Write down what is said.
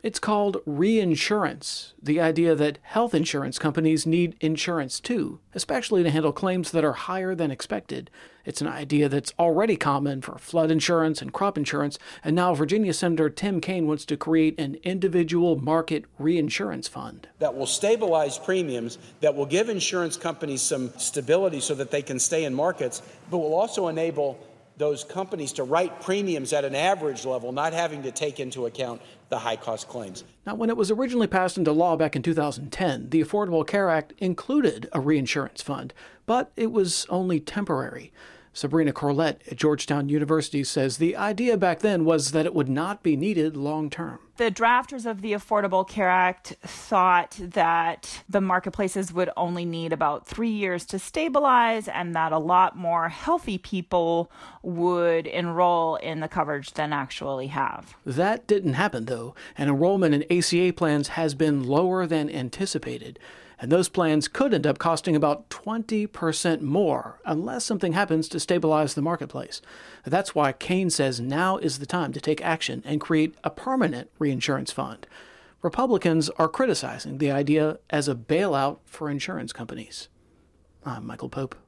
It's called reinsurance, the idea that health insurance companies need insurance too, especially to handle claims that are higher than expected. It's an idea that's already common for flood insurance and crop insurance, and now Virginia Senator Tim Kaine wants to create an individual market reinsurance fund that will stabilize premiums, that will give insurance companies some stability so that they can stay in markets, but will also enable those companies to write premiums at an average level, not having to take into account the high-cost claims. Now, when it was originally passed into law back in 2010, the Affordable Care Act included a reinsurance fund, but it was only temporary. Sabrina Corlett at Georgetown University says the idea back then was that it would not be needed long-term. The drafters of the Affordable Care Act thought that the marketplaces would only need about 3 years to stabilize and that a lot more healthy people would enroll in the coverage than actually have. That didn't happen, though, and enrollment in ACA plans has been lower than anticipated. And those plans could end up costing about 20% more unless something happens to stabilize the marketplace. That's why Kaine says now is the time to take action and create a permanent reinsurance fund. Republicans are criticizing the idea as a bailout for insurance companies. I'm Michael Pope.